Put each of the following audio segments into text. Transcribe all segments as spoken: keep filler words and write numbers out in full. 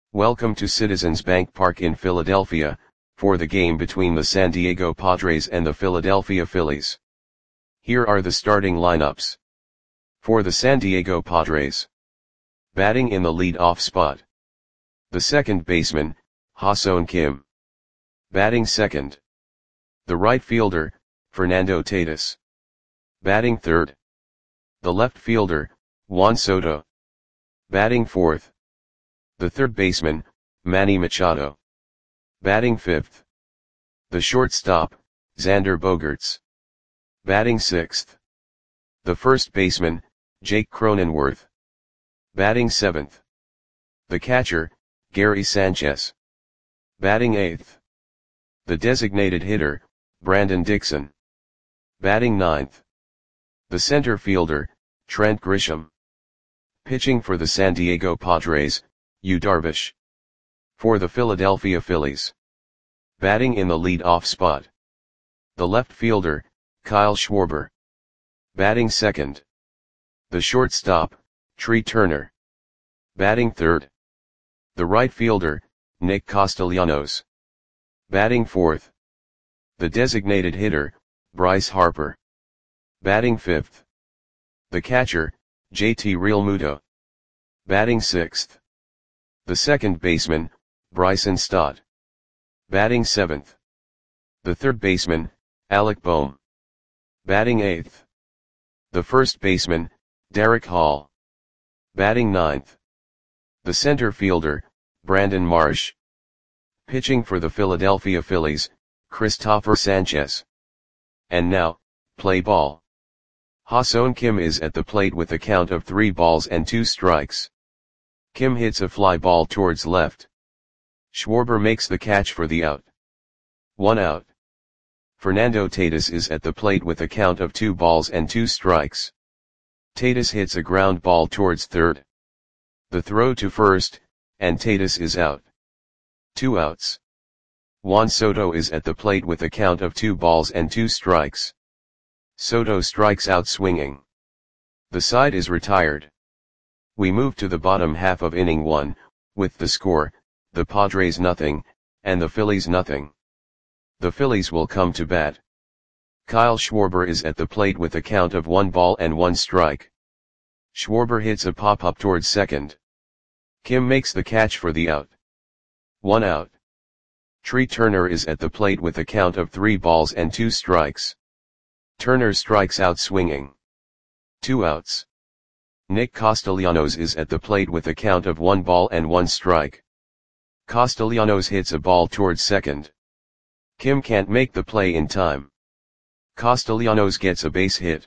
Welcome to Citizens Bank Park in Philadelphia, for the game between the San Diego Padres and the Philadelphia Phillies. Here are the starting lineups. For the San Diego Padres. Batting in the lead-off spot. The second baseman, Ha-Seong Kim. Batting second. The right fielder, Fernando Tatis. Batting third. The left fielder, Juan Soto. Batting fourth. The third baseman, Manny Machado. Batting fifth. The shortstop, Xander Bogaerts. Batting sixth. The first baseman, Jake Cronenworth. Batting seventh. The catcher, Gary Sanchez. Batting eighth. The designated hitter, Brandon Dixon. Batting ninth. The center fielder, Trent Grisham. Pitching for the San Diego Padres, Yu Darvish. For the Philadelphia Phillies. Batting in the lead-off spot. The left fielder, Kyle Schwarber. Batting second. The shortstop, Trea Turner. Batting third. The right fielder, Nick Castellanos. Batting fourth. The designated hitter, Bryce Harper. Batting fifth. The catcher, J T Realmuto. Batting sixth. The second baseman, Bryson Stott. Batting seventh. The third baseman, Alec Bohm. Batting eighth. The first baseman, Derek Hall. Batting ninth. The center fielder, Brandon Marsh. Pitching for the Philadelphia Phillies, Christopher Sanchez. And now, play ball. Ha-Seong Kim is at the plate with a count of three balls and two strikes. Kim hits a fly ball towards left. Schwarber makes the catch for the out. One out. Fernando Tatis is at the plate with a count of two balls and two strikes. Tatis hits a ground ball towards third. The throw to first, and Tatis is out. Two outs. Juan Soto is at the plate with a count of two balls and two strikes. Soto strikes out swinging. The side is retired. We move to the bottom half of inning one, with the score, the Padres nothing, and the Phillies nothing. The Phillies will come to bat. Kyle Schwarber is at the plate with a count of one ball and one strike. Schwarber hits a pop-up towards second. Kim makes the catch for the out. One out. Trea Turner is at the plate with a count of three balls and two strikes. Turner strikes out swinging. Two outs. Nick Castellanos is at the plate with a count of one ball and one strike. Castellanos hits a ball towards second. Kim can't make the play in time. Castellanos gets a base hit.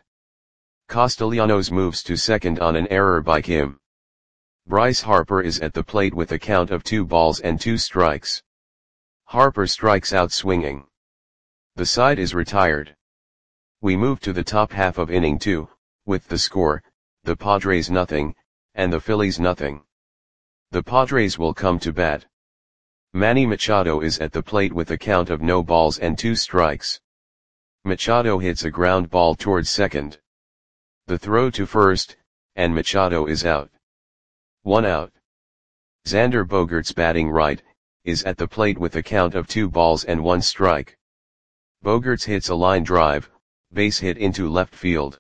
Castellanos moves to second on an error by Kim. Bryce Harper is at the plate with a count of two balls and two strikes. Harper strikes out swinging. The side is retired. We move to the top half of inning two, with the score, the Padres nothing, and the Phillies nothing. The Padres will come to bat. Manny Machado is at the plate with a count of no balls and two strikes. Machado hits a ground ball towards second. The throw to first, and Machado is out. One out. Xander Bogaerts batting right, is at the plate with a count of two balls and one strike. Bogaerts hits a line drive, base hit into left field.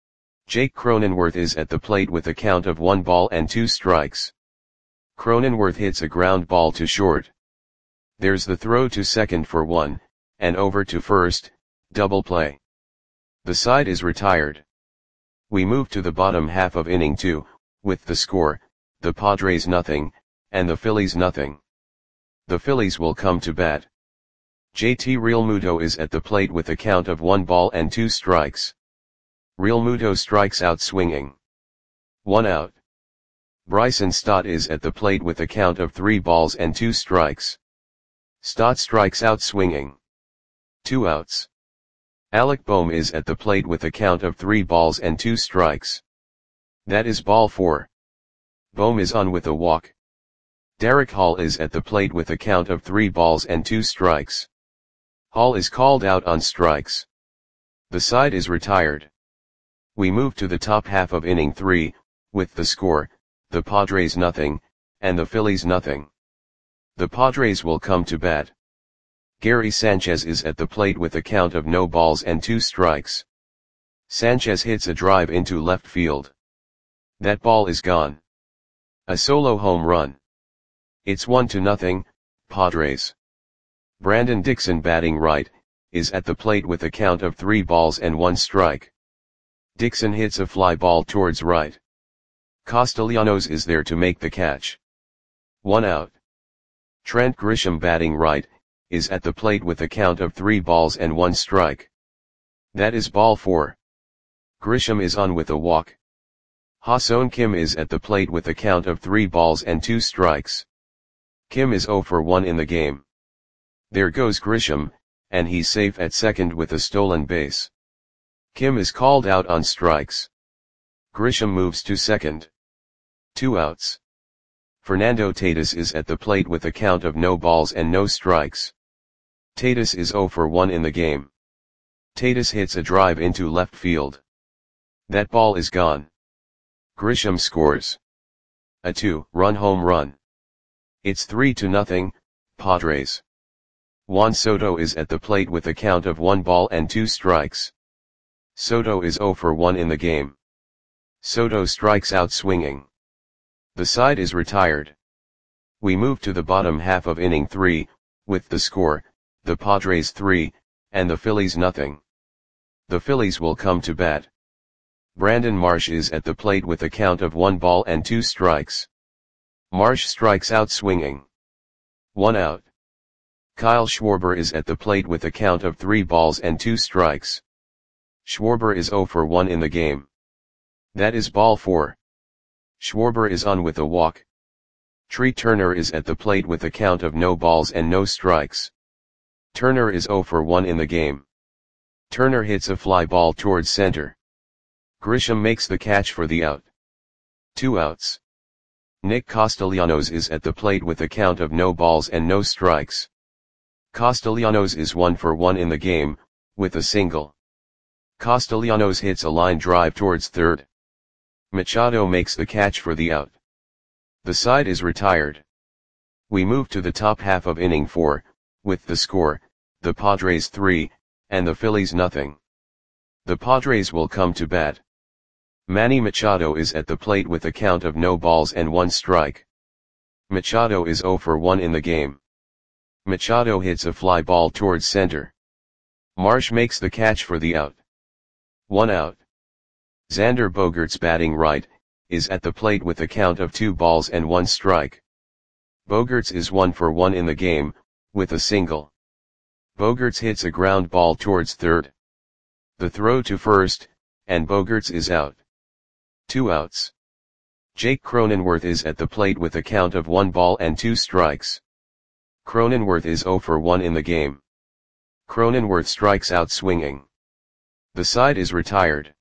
Jake Cronenworth is at the plate with a count of one ball and two strikes. Cronenworth hits a ground ball to short. There's the throw to second for one, and over to first, double play. The side is retired. We move to the bottom half of inning two, with the score, the Padres nothing, and the Phillies nothing. The Phillies will come to bat. J T Realmuto is at the plate with a count of one ball and two strikes. Realmuto strikes out swinging. One out. Bryson Stott is at the plate with a count of three balls and two strikes. Stott strikes out swinging. Two outs. Alec Bohm is at the plate with a count of three balls and two strikes. That is ball four. Bohm is on with a walk. Derek Hall is at the plate with a count of three balls and two strikes. Hall is called out on strikes. The side is retired. We move to the top half of inning three, with the score, the Padres nothing, and the Phillies nothing. The Padres will come to bat. Gary Sanchez is at the plate with a count of no balls and two strikes. Sanchez hits a drive into left field. That ball is gone. A solo home run. It's one to nothing, Padres. Brandon Dixon, batting right, is at the plate with a count of three balls and one strike. Dixon hits a fly ball towards right. Castellanos is there to make the catch. One out. Trent Grisham, batting right, is at the plate with a count of three balls and one strike. That is ball four. Grisham is on with a walk. Ha-Seong Kim is at the plate with a count of three balls and two strikes. Kim is zero for one in the game. There goes Grisham, and he's safe at second with a stolen base. Kim is called out on strikes. Grisham moves to second. Two outs. Fernando Tatis is at the plate with a count of no balls and no strikes. Tatis is zero for one in the game. Tatis hits a drive into left field. That ball is gone. Grisham scores a two-run home run. It's three to nothing, Padres. Juan Soto is at the plate with a count of one ball and two strikes. Soto is zero for one in the game. Soto strikes out swinging. The side is retired. We move to the bottom half of inning three, with the score, the Padres three, and the Phillies nothing. The Phillies will come to bat. Brandon Marsh is at the plate with a count of one ball and two strikes. Marsh strikes out swinging. One out. Kyle Schwarber is at the plate with a count of three balls and two strikes. Schwarber is zero for one in the game. That is ball four. Schwarber is on with a walk. Tree Turner is at the plate with a count of no balls and no strikes. Turner is zero for one in the game. Turner hits a fly ball towards center. Grisham makes the catch for the out. Two outs. Nick Castellanos is at the plate with a count of no balls and no strikes. Castellanos is one for one in the game, with a single. Castellanos hits a line drive towards third. Machado makes the catch for the out. The side is retired. We move to the top half of inning four, with the score, the Padres three, and the Phillies nothing. The Padres will come to bat. Manny Machado is at the plate with a count of no balls and one strike. Machado is zero for one in the game. Machado hits a fly ball towards center. Marsh makes the catch for the out. One out. Xander Bogaerts, batting right, is at the plate with a count of two balls and one strike. Bogaerts is one for one in the game, with a single. Bogaerts hits a ground ball towards third. The throw to first, and Bogaerts is out. Two outs. Jake Cronenworth is at the plate with a count of one ball and two strikes. Cronenworth is zero for one in the game. Cronenworth strikes out swinging. The side is retired.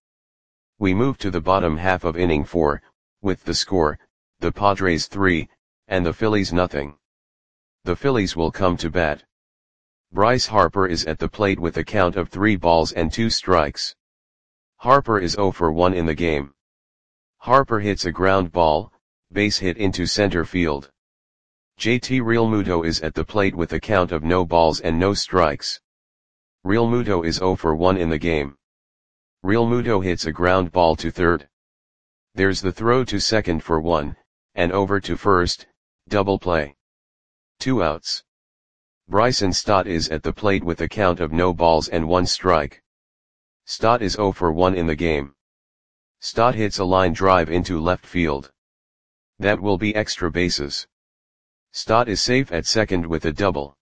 We move to the bottom half of inning four, with the score, the Padres three, and the Phillies nothing. The Phillies will come to bat. Bryce Harper is at the plate with a count of three balls and two strikes. Harper is zero for one in the game. Harper hits a ground ball, base hit into center field. J T Realmuto is at the plate with a count of no balls and no strikes. Realmuto is zero for one in the game. Realmuto hits a ground ball to third. There's the throw to second for one, and over to first, double play. Two outs. Bryson Stott is at the plate with a count of no balls and one strike. Stott is zero for one in the game. Stott hits a line drive into left field. That will be extra bases. Stott is safe at second with a double.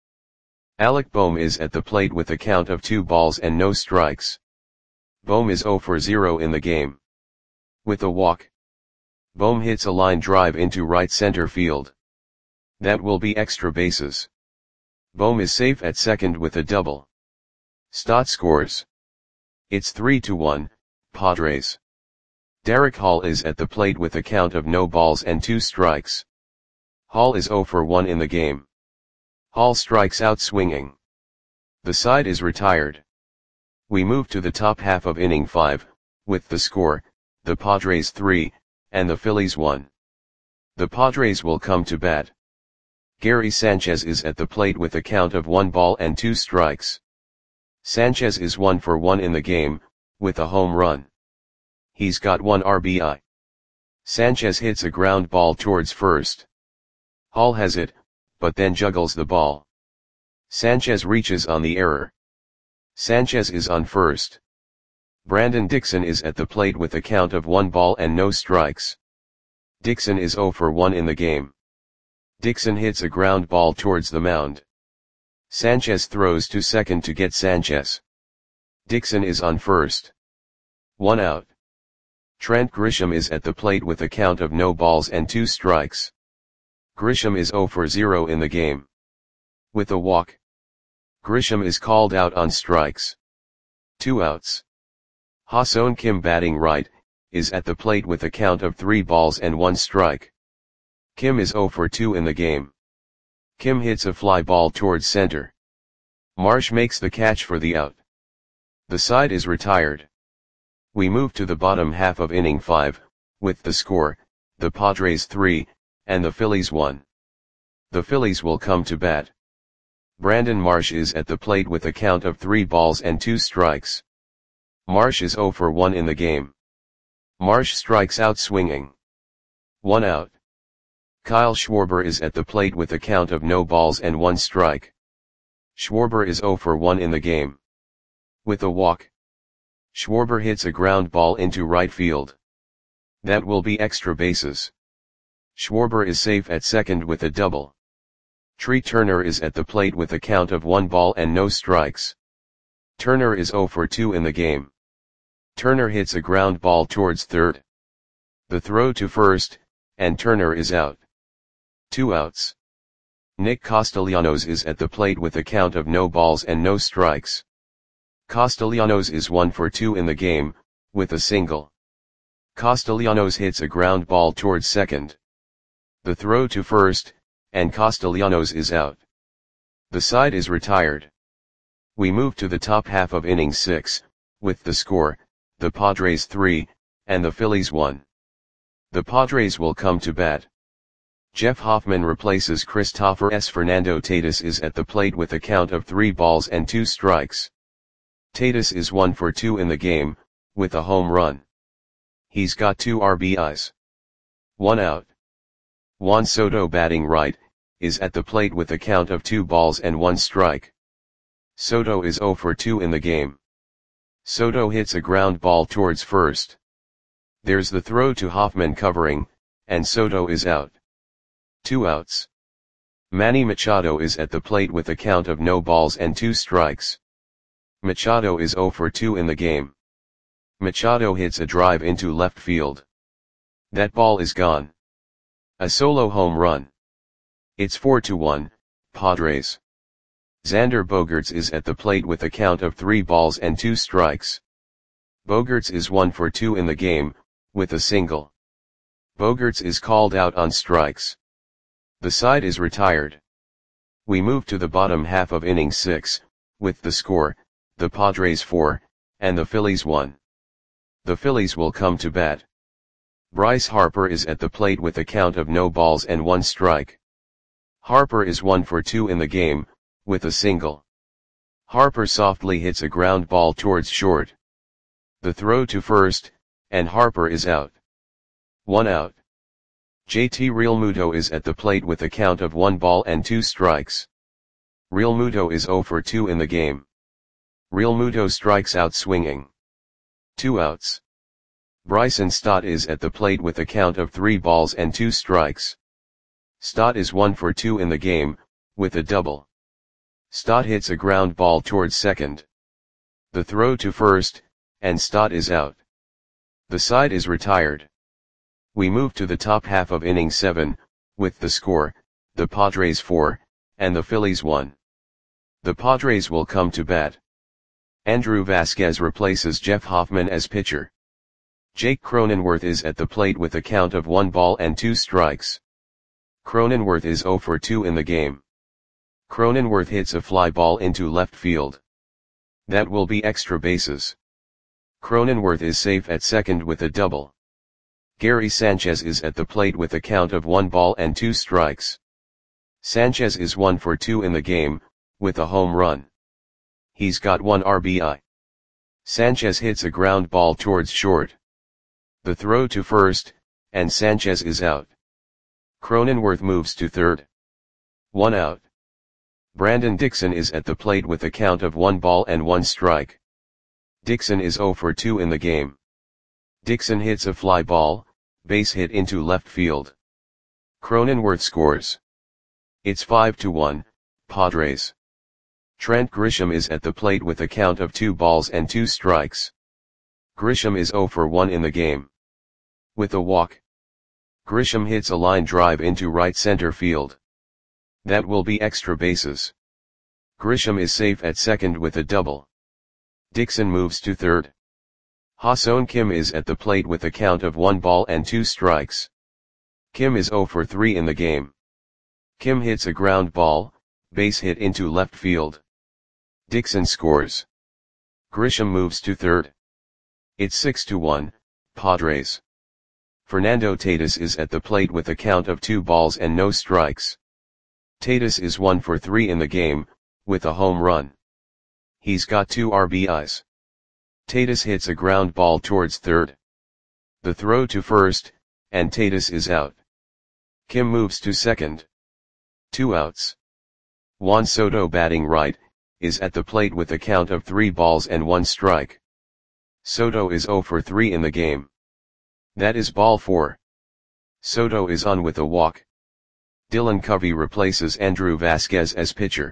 Alec Bohm is at the plate with a count of two balls and no strikes. Bohm is zero for zero in the game. With a walk. Bohm hits a line drive into right center field. That will be extra bases. Bohm is safe at second with a double. Stott scores. It's three to one, Padres. Derek Hall is at the plate with a count of no balls and two strikes. Hall is zero for one in the game. Hall strikes out swinging. The side is retired. We move to the top half of inning five, with the score, the Padres three, and the Phillies one. The Padres will come to bat. Gary Sanchez is at the plate with a count of one ball and two strikes. Sanchez is one for one in the game, with a home run. He's got one R B I. Sanchez hits a ground ball towards first. Hall has it, but then juggles the ball. Sanchez reaches on the error. Sanchez is on first. Brandon Dixon is at the plate with a count of one ball and no strikes. Dixon is zero for one in the game. Dixon hits a ground ball towards the mound. Sanchez throws to second to get Sanchez. Dixon is on first. One out. Trent Grisham is at the plate with a count of no balls and two strikes. Grisham is zero for zero in the game. With a walk. Grisham is called out on strikes. Two outs. Ha-Seong Kim, batting right, is at the plate with a count of three balls and one strike. Kim is zero for two in the game. Kim hits a fly ball towards center. Marsh makes the catch for the out. The side is retired. We move to the bottom half of inning five, with the score, the Padres three, and the Phillies one. The Phillies will come to bat. Brandon Marsh is at the plate with a count of three balls and two strikes. Marsh is zero for one in the game. Marsh strikes out swinging. One out. Kyle Schwarber is at the plate with a count of no balls and one strike. Schwarber is zero for one in the game. With a walk. Schwarber hits a ground ball into right field. That will be extra bases. Schwarber is safe at second with a double. Tree Turner is at the plate with a count of one ball and no strikes. Turner is zero for two in the game. Turner hits a ground ball towards third. The throw to first, and Turner is out. Two outs. Nick Castellanos is at the plate with a count of no balls and no strikes. Castellanos is one for two in the game, with a single. Castellanos hits a ground ball towards second. The throw to first, and Castellanos is out. The side is retired. We move to the top half of inning six, with the score, the Padres three, and the Phillies one. The Padres will come to bat. Jeff Hoffman replaces Christopher S. Fernando Tatis is at the plate with a count of three balls and two strikes. Tatis is one for two in the game, with a home run. He's got two R B Is. One out. Juan Soto, batting right, is at the plate with a count of two balls and one strike. Soto is zero for two in the game. Soto hits a ground ball towards first. There's the throw to Hoffman covering, and Soto is out. Two outs. Manny Machado is at the plate with a count of no balls and two strikes. Machado is zero for two in the game. Machado hits a drive into left field. That ball is gone. A solo home run. It's four to one, Padres. Xander Bogaerts is at the plate with a count of three balls and two strikes. Bogaerts is one for two in the game, with a single. Bogaerts is called out on strikes. The side is retired. We move to the bottom half of inning six, with the score, the Padres four, and the Phillies one. The Phillies will come to bat. Bryce Harper is at the plate with a count of no balls and one strike. Harper is one for two in the game, with a single. Harper softly hits a ground ball towards short. The throw to first, and Harper is out. One out. J T Realmuto is at the plate with a count of one ball and two strikes. Realmuto is zero for two in the game. Realmuto strikes out swinging. Two outs. Bryson Stott is at the plate with a count of three balls and two strikes. Stott is one for two in the game, with a double. Stott hits a ground ball towards second. The throw to first, and Stott is out. The side is retired. We move to the top half of inning seven, with the score, the Padres four, and the Phillies one. The Padres will come to bat. Andrew Vasquez replaces Jeff Hoffman as pitcher. Jake Cronenworth is at the plate with a count of one ball and two strikes. Cronenworth is zero for two in the game. Cronenworth hits a fly ball into left field. That will be extra bases. Cronenworth is safe at second with a double. Gary Sanchez is at the plate with a count of one ball and two strikes. Sanchez is one for two in the game, with a home run. He's got one R B I. Sanchez hits a ground ball towards short. The throw to first, and Sanchez is out. Cronenworth moves to third. One out. Brandon Dixon is at the plate with a count of one ball and one strike. Dixon is zero for two in the game. Dixon hits a fly ball, base hit into left field. Cronenworth scores. It's five to one, Padres. Trent Grisham is at the plate with a count of two balls and two strikes. Grisham is zero for one in the game. With a walk. Grisham hits a line drive into right center field. That will be extra bases. Grisham is safe at second with a double. Dixon moves to third. Ha-Seong Kim is at the plate with a count of one ball and two strikes. Kim is zero for three in the game. Kim hits a ground ball, base hit into left field. Dixon scores. Grisham moves to third. It's six to one, Padres. Fernando Tatis is at the plate with a count of two balls and no strikes. Tatis is one for three in the game, with a home run. He's got two R B Is. Tatis hits a ground ball towards third. The throw to first, and Tatis is out. Kim moves to second. Two outs. Juan Soto, batting right, is at the plate with a count of three balls and one strike. Soto is zero for three in the game. That is ball four. Soto is on with a walk. Dylan Covey replaces Andrew Vasquez as pitcher.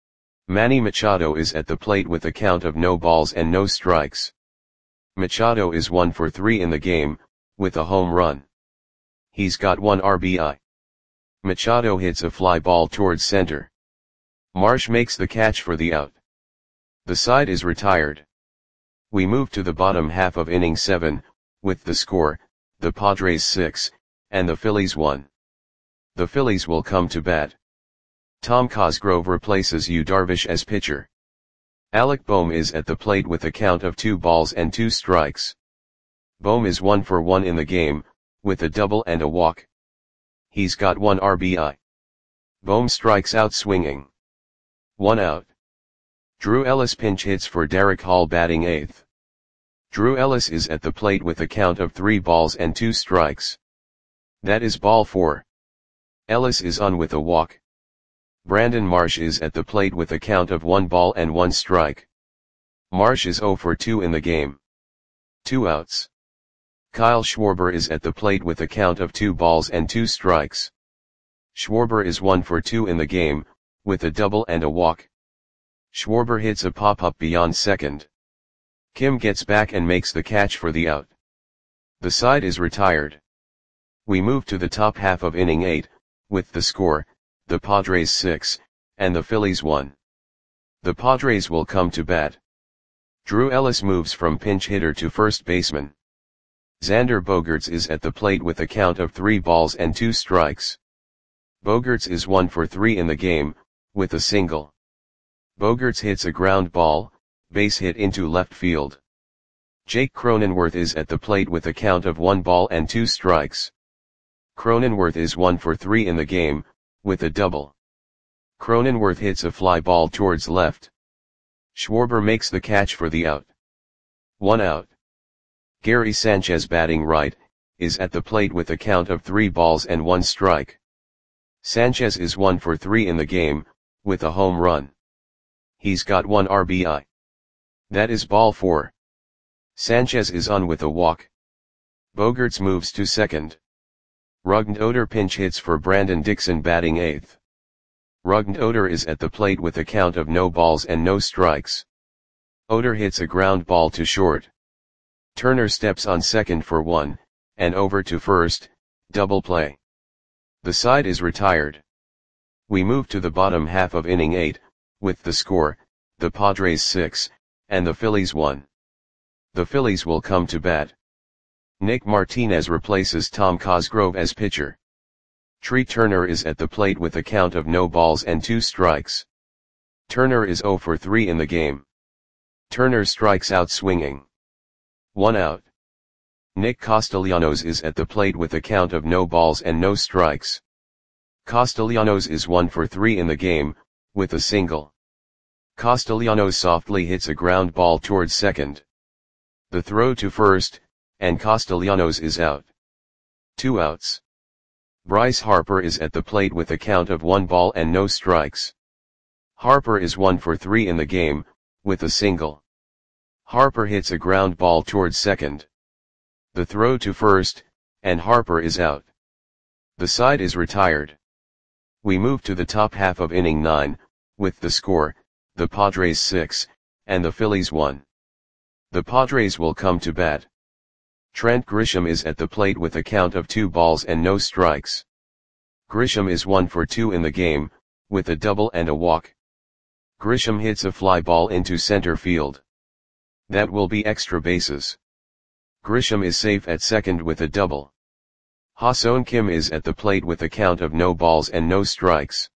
Manny Machado is at the plate with a count of no balls and no strikes. Machado is one for three in the game, with a home run. He's got one R B I. Machado hits a fly ball towards center. Marsh makes the catch for the out. The side is retired. We move to the bottom half of inning seven, with the score, the Padres six, and the Phillies one. The Phillies will come to bat. Tom Cosgrove replaces Yu Darvish as pitcher. Alec Bohm is at the plate with a count of two balls and two strikes. Bohm is one for one in the game, with a double and a walk. He's got one R B I. Bohm strikes out swinging. One out. Drew Ellis pinch hits for Derek Hall, batting eighth. Drew Ellis is at the plate with a count of three balls and two strikes. That is ball four. Ellis is on with a walk. Brandon Marsh is at the plate with a count of one ball and one strike. Marsh is zero for two in the game. Two outs. Kyle Schwarber is at the plate with a count of two balls and two strikes. Schwarber is one for two in the game, with a double and a walk. Schwarber hits a pop-up beyond second. Kim gets back and makes the catch for the out. The side is retired. We move to the top half of inning eight, with the score, the Padres six, and the Phillies one. The Padres will come to bat. Drew Ellis moves from pinch hitter to first baseman. Xander Bogaerts is at the plate with a count of three balls and two strikes. Bogaerts is one for three in the game, with a single. Bogaerts hits a ground ball, base hit into left field. Jake Cronenworth is at the plate with a count of one ball and two strikes. Cronenworth is one for three in the game, with a double. Cronenworth hits a fly ball towards left. Schwarber makes the catch for the out. One out. Gary Sanchez, batting right, is at the plate with a count of three balls and one strike. Sanchez is one for three in the game, with a home run. He's got one R B I. That is ball four. Sanchez is on with a walk. Bogaerts moves to second. Rugg-Oder pinch hits for Brandon Dixon, batting eighth. Rugg-Oder is at the plate with a count of no balls and no strikes. Oder hits a ground ball to short. Turner steps on second for one, and over to first, double play. The side is retired. We move to the bottom half of inning eight, with the score, the Padres six, and the Phillies one. The Phillies will come to bat. Nick Martinez replaces Tom Cosgrove as pitcher. Trey Turner is at the plate with a count of no balls and two strikes. Turner is zero for three in the game. Turner strikes out swinging. One out. Nick Castellanos is at the plate with a count of no balls and no strikes. Castellanos is one for three in the game, with a single. Castellanos softly hits a ground ball towards second. The throw to first, and Castellanos is out. Two outs. Bryce Harper is at the plate with a count of one ball and no strikes. Harper is one for three in the game, with a single. Harper hits a ground ball towards second. The throw to first, and Harper is out. The side is retired. We move to the top half of inning nine, with the score, the Padres six, and the Phillies one. The Padres will come to bat. Trent Grisham is at the plate with a count of two balls and no strikes. Grisham is one for two in the game, with a double and a walk. Grisham hits a fly ball into center field. That will be extra bases. Grisham is safe at second with a double. Ha-Seong Kim is at the plate with a count of no balls and no strikes.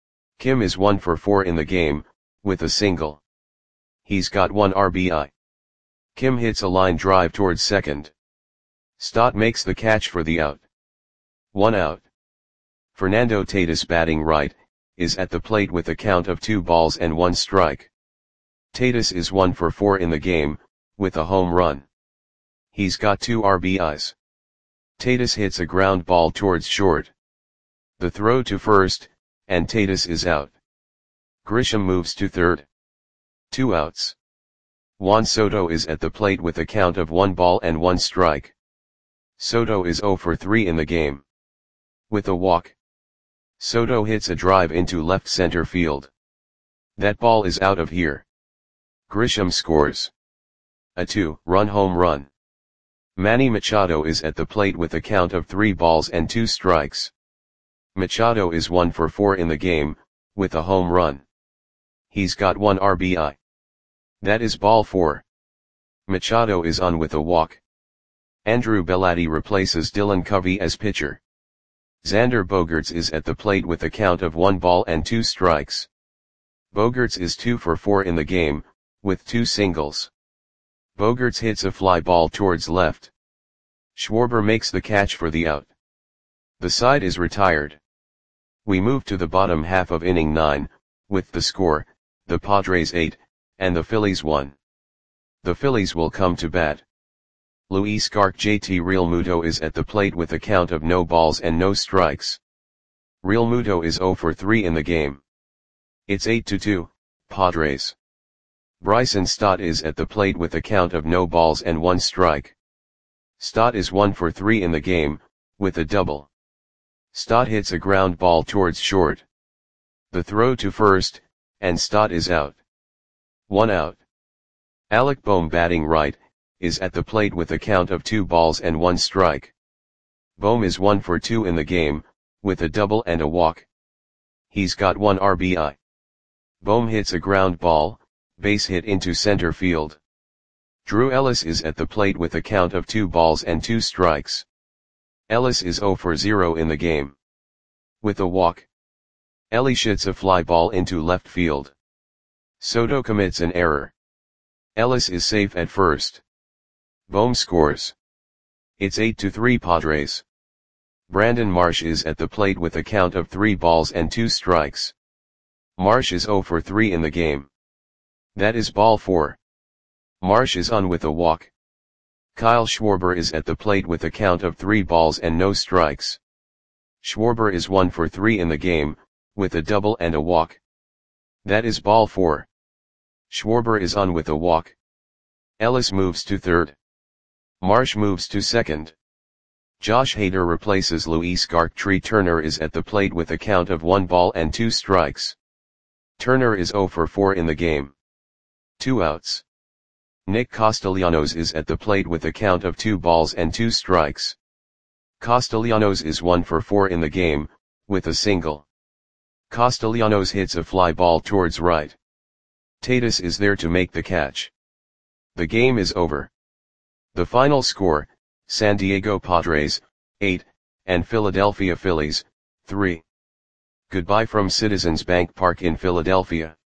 Kim is one for four in the game, with a single. He's got one R B I. Kim hits a line drive towards second. Stott makes the catch for the out. One out. Fernando Tatis, batting right, is at the plate with a count of two balls and one strike. Tatis is one for four in the game, with a home run. He's got two R B Is. Tatis hits a ground ball towards short. The throw to first, and Tatis is out. Grisham moves to third. Two outs. Juan Soto is at the plate with a count of one ball and one strike. Soto is zero for three in the game. With a walk. Soto hits a drive into left center field. That ball is out of here. Grisham scores a two-run home run. Manny Machado is at the plate with a count of three balls and two strikes. Machado is one for four in the game, with a home run. He's got one R B I. That is ball four. Machado is on with a walk. Andrew Bellotti replaces Dylan Covey as pitcher. Xander Bogaerts is at the plate with a count of one ball and two strikes. Bogaerts is two for four in the game, with two singles. Bogaerts hits a fly ball towards left. Schwarber makes the catch for the out. The side is retired. We move to the bottom half of inning nine, with the score, the Padres eight, and the Phillies one. The Phillies will come to bat. Luis Garc J T Realmuto is at the plate with a count of no balls and no strikes. Realmuto is zero for three in the game. It's eight to two, Padres. Bryson Stott is at the plate with a count of no balls and one strike. Stott is one for three in the game, with a double. Stott hits a ground ball towards short. The throw to first, and Stott is out. One out. Alec Bohm, batting right, is at the plate with a count of two balls and one strike. Bohm is one for two in the game, with a double and a walk. He's got one R B I. Bohm hits a ground ball, base hit into center field. Drew Ellis is at the plate with a count of two balls and two strikes. Ellis is zero for zero in the game. With a walk. Ellis hits a fly ball into left field. Soto commits an error. Ellis is safe at first. Bohm scores. It's eight to three Padres. Brandon Marsh is at the plate with a count of three balls and two strikes. Marsh is zero for three in the game. That is ball four. Marsh is on with a walk. Kyle Schwarber is at the plate with a count of three balls and no strikes. Schwarber is one for three in the game, with a double and a walk. That is ball four. Schwarber is on with a walk. Ellis moves to third. Marsh moves to second. Josh Hader replaces Luis Garc. Trey Turner is at the plate with a count of one ball and two strikes. Turner is zero for four in the game. Two outs. Nick Castellanos is at the plate with a count of two balls and two strikes. Castellanos is one for four in the game, with a single. Castellanos hits a fly ball towards right. Tatis is there to make the catch. The game is over. The final score, San Diego Padres, eight, and Philadelphia Phillies, three. Goodbye from Citizens Bank Park in Philadelphia.